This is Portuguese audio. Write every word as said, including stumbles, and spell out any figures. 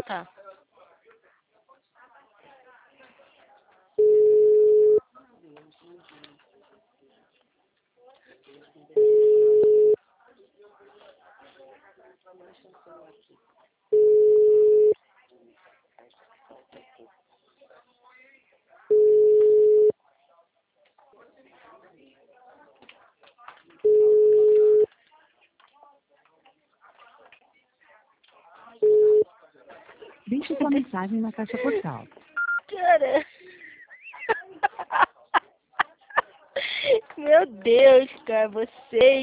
Tá. Deixe sua mensagem na caixa postal. Cara. Meu Deus, cara, você